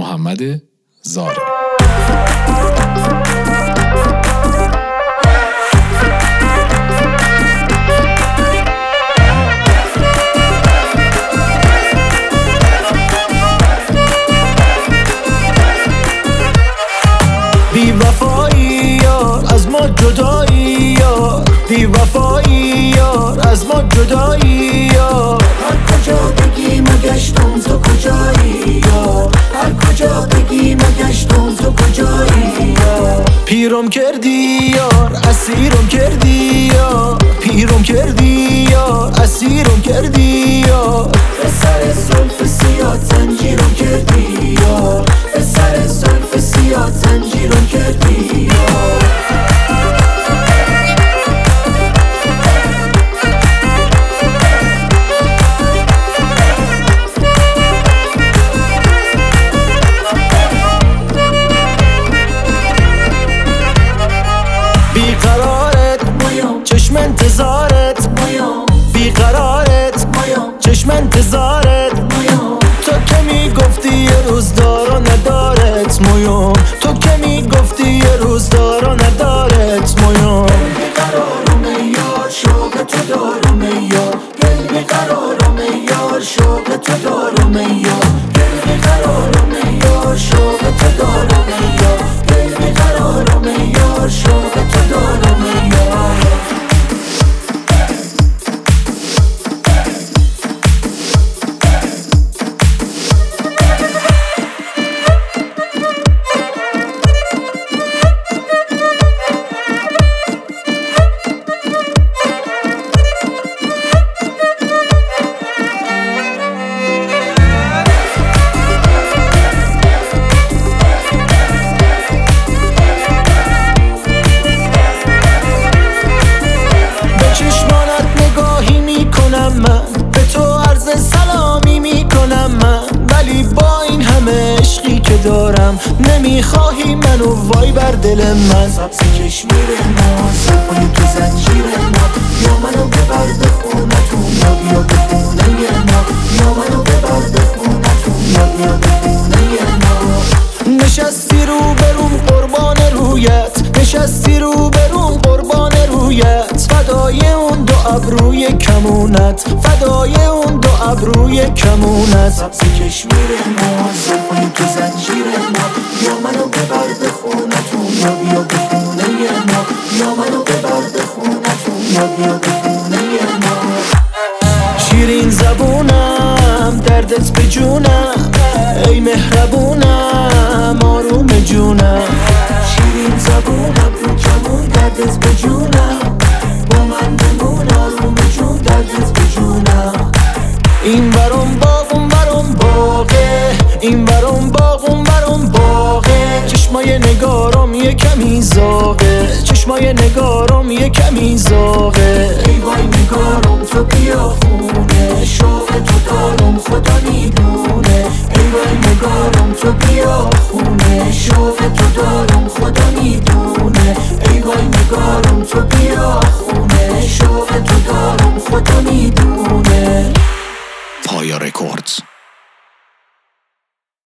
محمد زارع. بی وفایی یار از ما جدایی یار، بی وفایی یار از ما جدایی یار. هر کجا بگی مگشتم تو کجایی یار، هر کجا بگی مگشتم تو کجایی یار. پیرم کردی یار اسیرم کردی یار، پیرم کردی یار اسیرم کردی یار. به سر زلف سیاه زنجیرم کردی یار، به سر زلف سیاه زنجیرم کردی یار. بیقرارت چشم انتظارت، بیقرارت چشم انتظارت. تو که میگفتی یه روز دارا ندارت مویوم، تو که میگفتی یه روز دارا ندارت مویوم. بیقرارم یار شوق تو دارم یار، دل بیقرارم یار شوق تو دارم یار. دل بیقرارم یار شوق تو دارم یار، دل بیقرارم یار شوق تو دارم یار. من به تو عرض سلامی میکنم من، ولی با این همه عشقی که دارم نمیخواهی منو وای بر دل من. سبز کشمیر ما صفای تو زنجیر ما، یا منو ببر به خونتون یا بیا به خونه ما، یا منو ببر به خونتون یا بیا به خونه ما. نشستی رو بروم قربان رویت، نشستی رو بروم قربان رویت. فدای اون دو ابروی کمونت، فدای اون دو ابروی کمونت. سبز کشمیر ما صفای تو زنجیر ما، یا منو ببر به خونتون یا بیا به خونه ما، یا منو ببر به خونتون یا بیا به خونه ما. شیرین زبونم دردت به جونم، ای مهربونم آروم جونم. شیرین زبونم رو کمون دردت به جونم، با من بمون آروم جون دردت به جونم. این برام باغ اون برام باغه، این برام باغ اون برام باغه. چشمای نگارم یه کمی زاغه، چشمای نگارم یه کمی زاغه.